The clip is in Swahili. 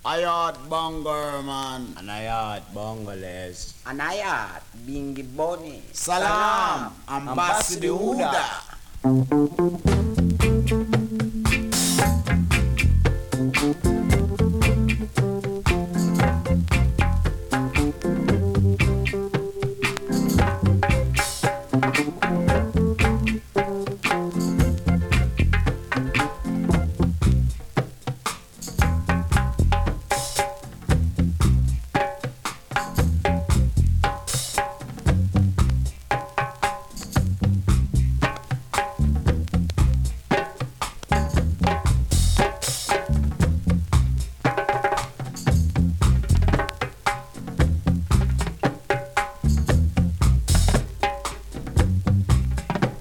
Ayat Banger man. Anayat Bongoles. Anayat Bingi Boni. Salam. Ambassador Huda.